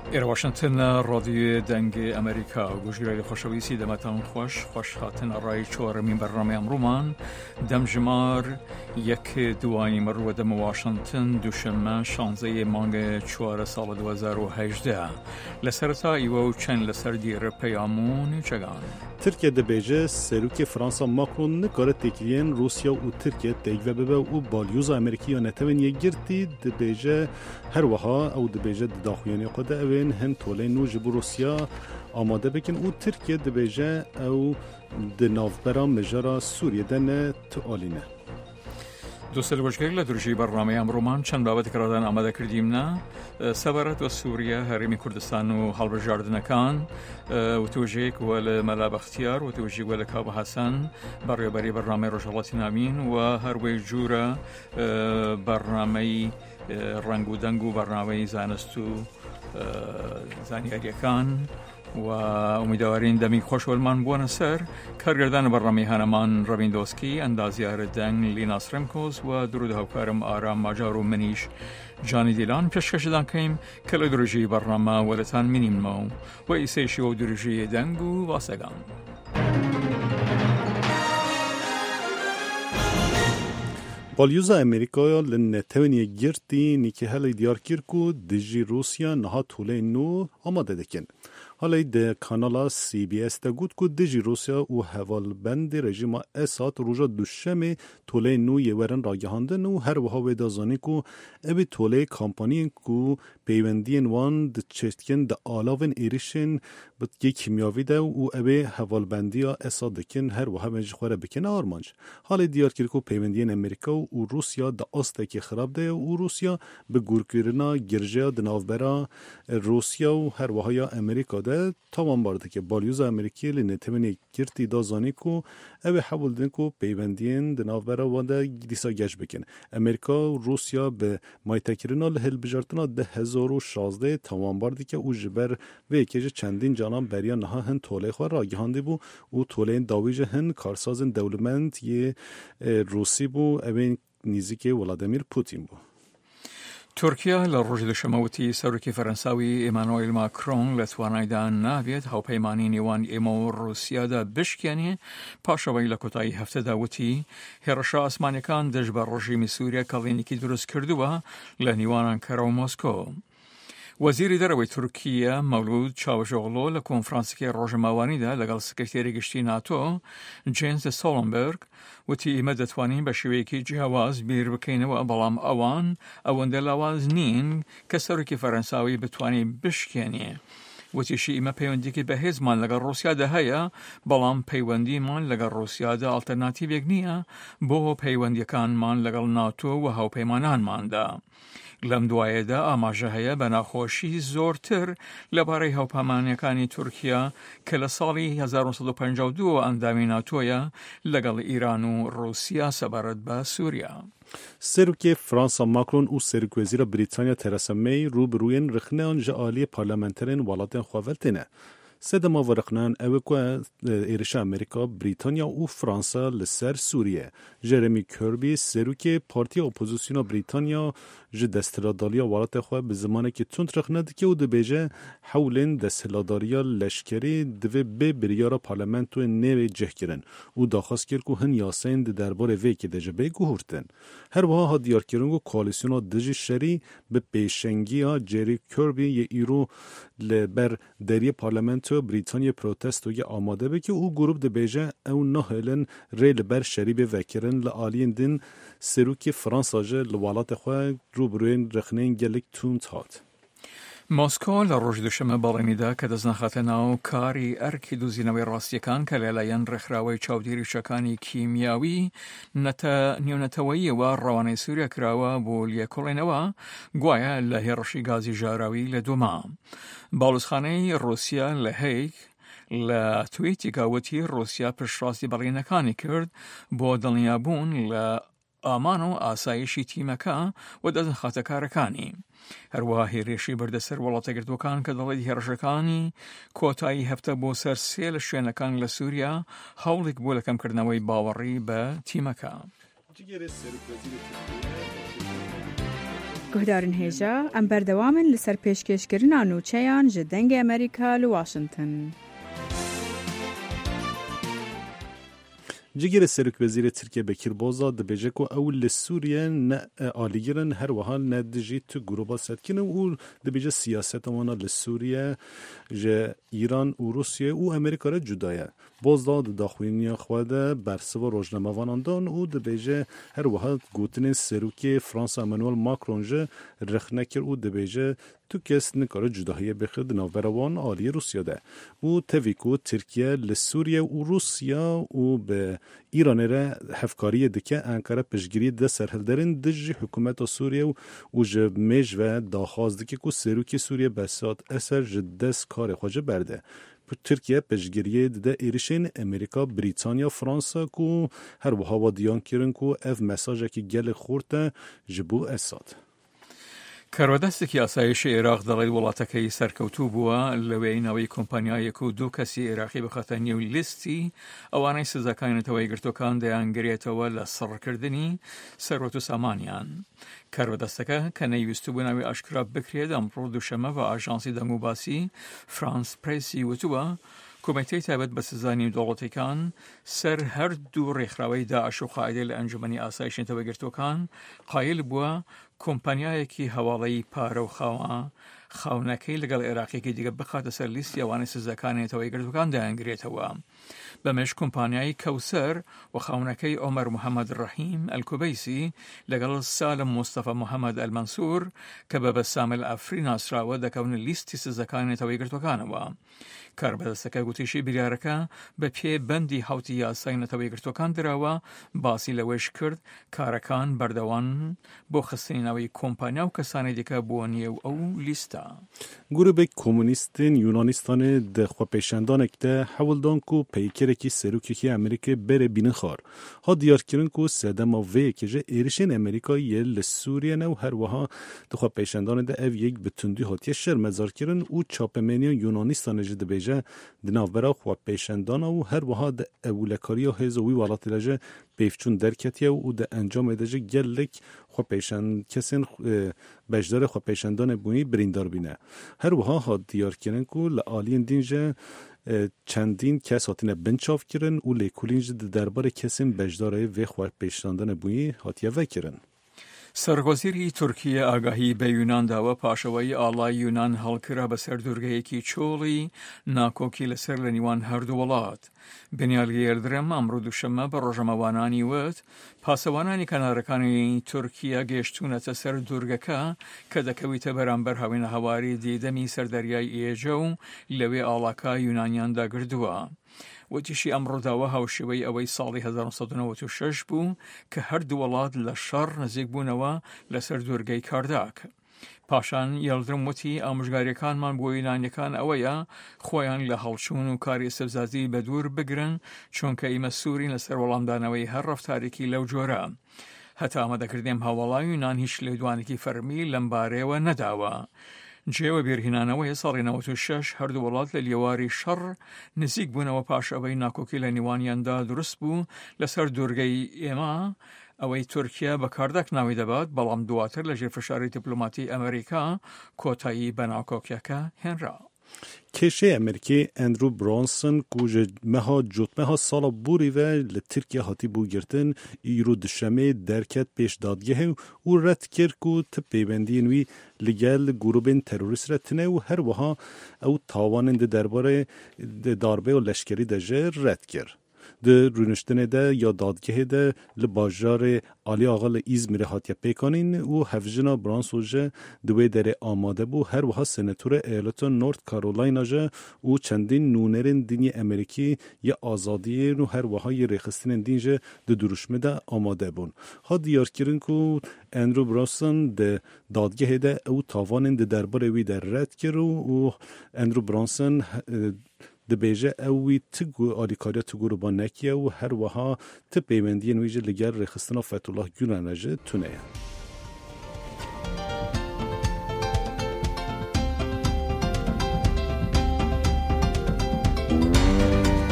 إلى واشنطن راديو دنگ أمريكا وجوجيري خوشويسي دمتان خوش خاتن الرأي چور من برنامه امرومان دم جمار یک دوانی مرو دم واشنطن دوشنبه 16 مانگ 4 سال 2018 لسرتا ایوو چند لسر دیر پیامون چگان ترکیه دبیجه سروک فرانسا ماکرون نکاره تکیلین روسیا و ترکیه تیگوه ببه و بالیوز امریکی و نتوین یگرتی دبیجه هر وها او دبیجه داخویانی قده اوین هن طوله نو جبو روسیا آماده بکن و ترکیه دبیجه او دنافبرا مجارا سوریه دنه تآلینه دوستان باشگاه لدرجی برنامه امرومان چند بابت کردن آماده کردیم نه سفارت و سوریه هرمی کردستان و حلب جاردنکان و توجیک ول ملاب اختیار و توجیک ول کاب حسن برای برنامه رجالات نامین و هر وی جورا برنامه رنگ و دنگ و برنامه زانستو زانیاری کان و امیدوارین دمی خوش ولمان بوان سر کارگردان برنامه هنمان روین دوسکی اندازیار دنگ لینا سرمکوز و درود هاوکارم آرام ماجار و منیش جانی دیلان پیشکش دان کهیم کل درجی برنامه ولتان منیم مو و ایسیشی و درجی دنگو واسگان بالیوز امریکا لنتوینی گرتی نیکه هلی دیار کرکو دجی روسیا نها طوله نو آماده دکن. حالا ده کانالا سی بی اس ده گود که دجی روسیا و حوالبند رژیم اساد روژا دوشمه طوله نو یورن راگهاندن و هر وها ویدازانی که ابی طوله کامپانی که پیوندین وان ده چشتکن ده آلاوین ایریشن بد که کیمیاوی ده و ابی حوالبندی اساد دکن هر وها مجی خوره بکن آرمانج. حالا دیار کرکو پیوندین امریکا و روسیا ده آسته که خراب ده و روسیا به گورکیرنا گرجه ده نافبرا روسیا و هر وهای امریکا ده تمام بارده که بالیوز امریکی لنتمنی کرتی دازانی کو اوه حول دن کو پیوندین ده نافبرا وانده دیسا گش بکن امریکا و روسیا به مایتکرنا لحل بجارتنا ده 2016 تمام بارده که او جبر و یکیج چندین جانان بریان نها هن طوله خواه راگهانده بو و طوله داویج هن کارسازن دولمنت یه روسی بو اوه نیزی ولادیمیر پوتین بو ترکیه لروج دشموتی سروکی فرانسوی ایمانوئیل ماکرون لتوانایدان ناوید هاوپیمانی نیوان ایمو روسیا دا بشکنی پاشوی لکوتای هفته داوتی هرشا اسمانیکان دجبر رژیم سوریا کلینیکی درست کردوه لنیوان انکره و مسکو وزیر دروی ترکیه مولود چاوشوغلو لکنفرانسی روز موانی ده لگل سکرتری گشتی ناتو جینز سولنبرگ و تی مدتوانی بشوی کی جواز بیر بکینه و بلام اوان لواز نین کسروکی فرانسوی بتوانی بشکنی و تی شیما پیوندی که به هزمان لگل روسیا ده هیا بلام پیوندی من لگل روسیا ده آلترناتیو یگنیه بو پیوندی کان من لگل ناتو و هاو پیمانان من ده لم دوایه ده آماجه هیا بناخوشی زورتر لباره هاوپەیمانیەکانی تورکیا که لسالی 1952 اندامی ناتویا لگل ایران و روسیا سبارت با سوریا. سروک فرانسا ماکرون و سروک وزیر بریتانیا ترسا می روبروین رخنه آنجا آلی پارلمنترین ولاتن خواهولتینه. سه ما ورقنان اوکو ایرش امریکا بریتانیا و فرانسا لسر سوریه جرمی کربی سروک پارتی اپوزیسیون بریتانیا ج دستهلاداری ولات خو به زمانی که تون رخنه که او دبیجه حولن دستهلاداری لشکری دوی به بریارا پارلمنت و نو جهگیرن او داخواست کرد که هن یاسین درباره وی که دجه بی گوهرتن هر وها ها دیار کرنگو کوالیسیون دجی شری به پیشنگی ها جری کربی یه ایرو لبر دری پارلمنت بریتانیا پروتستو یه آماده به که او گروپ دبیجه او نهلن ریل بر شری به وکرن لآلین دین سروک فرانسا جه لوالات خواه روبروین رخنین گلک تون تات. مسکو لروج دوشنبه باڵێنیدا کە دەستنەخاتە ناو کاری ئەرکی دۆزینەوەی ڕاستیەکان کە لەلایەن ڕێکخراوەی چاودێریچەکانی کیمیاوی نێونەتەوەییەوە ڕەوانەی سووریا کراوە بۆ لێکۆڵێنەوە گوایە لە هێرشی گازی ژاراوی لە دووما. باڵوسخانەی رووسیا لە هەیک لە تویتێکا وتی رووسیا پشتڕاستی بەڵێنەکانی کرد بۆ دڵنیابوون لە ئامان و ئاسایشی تیمەکە و دەستنەخاتەکارەکانی. هەروەها هێرشی بەردەسەر وڵاتەگرتوەکان کە دەڵێت هێرشەکانی کۆتایی هەفتە بۆ سەر سێ لە شوێنەکان لە سووریا هەوڵێک بۆ لەکەمکردنەوەی باوەڕی بە تیمەکە. گهدارن هیجا ام بردوامن لسر پیشکشکرنا نوچیان جدنگ امریکا لواشنطن. جگیر سرک وزیر ترکیه بکیر بازا دبیجه که اول سوریه نه آلیگرن هر وحال ندجی تو گروبا ست کنه و دبیجه سیاست امانا لسوریه جه ایران و روسیه و امریکا را جدایه بازا داخوینی خواده برسوا روزنامه واناندان و دبیجه هر وحال گوتن سروکی فرانسا امانوئل ماکرون جه رخنکر و دبیجه تو کس نکاره جداهی بخد نوبروان آلی روسیا ده و تویکو ترکیه لسوریه و روسیا و به ایران را هفکاری دکه انکاره پشگیری ده سرهلدرین دجی حکومت سوریه و جمیج و داخواست دکه که سروکی سوریه بسات اثر جدس کار خواجه برده ترکیه پشگیری ده ایرشین امریکا بریتانیا فرانسا کو هر وها و دیان کرن کو اف مساجه که گل خورده جبو اساد کارودەستێکی ئاسایشی عێراق دەڵێت وڵاتەکەی سەرکەوتوو بووە لەوەی ناوەی کۆمپانیایەک و دوو کەسی عێراقی بخاتە نێو لیستی ئەوانەی سزاکانێتەوەی گرتوەکان دەیانگرێتەوە لە سڕکردنی سەرۆت و سامانیان. کارودەستەکە کە نەیویست بوو ناوی ئاشکرا بکرێت ئەمڕۆ دووشەمە بە ئاژانسی دەنگوباسی فرانس پرێسی وتووە کۆمیتەی تایبەت بە سزانی دەوڵەتەکان سەر هەردوو ڕێکخراوەی داعش و قاعدە لە ئەنجومەنی ئاسایشێتەوەی گرتوەکان قایل بووە کۆمپانیایەکی هەواڵەی پارە و خاونەکەی لەگەڵ عێراقیەکی دیگە بخاتە سەر لیستی ئەوانەی سزاکانێتەوەی گرتوەکان دایانگرێتەوە. بەمێش کۆمپانیای کەوسەر و خاونەکەی عۆمەر محەممەد ڕەحیم ئەلکوبەیسی لەگەڵ سالم مستەفا محەممەد ئەلمەنسوور کە بە بەسامل ئەفری ناسراوە دەکەون لیستی سزاکانێتەوەی گرتوەکانەوە. کاربەدەستەکە گوتیشی بریارەکە بە پێ بەندی هاوتی یاسای نەتەوەی گرتوەکان دراوە باسی لەوەش کرد کارەکان بەردەوان بۆ خستنی ناوی کۆمپانیا و کەسانی دیکە بووە نێو ئەو لیستە. گروهی کمونیستین یونانستان ده خواپیشندانک ده حولدان کو پیکرکی سروکی امریکا بره بینن خار ها دیار کردن کو سدما وی که جه ایرشین امریکا یل سوریه نو هر وها ده خواپیشندان ده اف یک بتندی هاتیه شرمزار کردن او چاپمنی یونانستان جه ده بیجه ده نوبرا خواپیشندان و هر وها ده اولکاری و هزوی ولات لجه بیفچون درکتیه و ده انجام دجه گلک خواپیشند کسین بجدار خواپیشندان بویی بریندار بینه. هر وها ها دیار کردن که لعالین دینجه چندین کس هاتینه بنچاف کردن و لیکولینج درباره کسین بجداره و خواپیشندان بویی هاتیه وکرن. سەرگۆزیری تورکیە ئاگاهی بە یونان داوە پاشەوەی ئاڵای یونان هەڵکرا بەسەر دوورگەیەکی چۆڵی ناکۆکی لەسەر لە نیوان هەردوو وڵات. بنیالگێردرم ئەمڕۆ دووشەممە بە ڕۆژەمەوانانی وت پاسەوانانی کەنارەکانی تورکیە گەیشتوونەتە سەر دوورگەکە کە دەکەویتە بەرامبەر هاوینە هەواری دیدەمی سەردەریای ئێجە و لەوێ ئاڵاکە یونانیاندا گردووە. وتیشی ئەمڕۆ داوە هاوشێوەی ئەوەی ساڵی 1996 بوو کە هەردوو وڵات لە شەڕ نزیک بوونەوە لەسەر دوورگەی کارداک. پاشان یەڵدرم وتی ئامۆژگاریەکانمان بۆ یونانیەکان ئەوەیە خۆیان لە هەڵچوون و کاری سەبزازی بە دوور بگرن چونکە ئێمە سوورین لەسەر وەڵامدانەوەی هەر ڕەفتارێکی لەو جۆرە. هەتا ئامادەکردنیم هەواڵای یونان هیچ لێدوانێکی فەرمی لەم بارەیەوە نەداوە. جێوە بێرهێنانەوەی ساڵی 96 هەردوو وڵات لە لیێواری شەڕ نزیک بوونەوە پاش ئەوەی ناکۆکی لە نیوانیاندا دروست بوو لەسەر دوورگەی ئێمە ئەوەی تورکیا بە کارداک ناوی دەبات بەڵام دواتر لە ژێر فشاری دیپلۆماتی ئەمریکا کۆتایی بە ناکۆکیەکە هێنرا. کشه امریکی اندرو برانسون که مها جوتمه سالا بوری و لترکیه هاتی بو گرتن ایرو دشمه درکت پیش دادگه و رد کرد که تپیبندی نوی لگل گروبین تروریست رتنه و هر وها او تاوانند درباره داربه و لشکری دجه رد کرد. ده رونشتنه ده یا دادگه ده لباجار آلی آقا ایزمیر هاتیه پیکانین و هفجنا برانسوژه دوی داره آماده بو هر وها سنتور ایالت نورت کارولاینا جه و چندین نونرین دینی امریکی یا آزادی و هر وها یه ریخستین دینجه ده دروشمه ده آماده بون. ها دیار کرن که اندرو برانسون ده دادگه ده او تاوانین ده درباره وی در رد کرو و اندرو برانسون دبیجه اوی تگو آلیکاریا تگو رو با نکیه و هر وها تپیمندی نویجه لگر رخستنا فتح الله گیلان نجه تونه.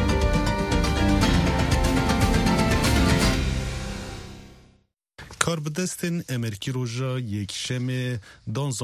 کار دستن امریکی روژا یک شم دان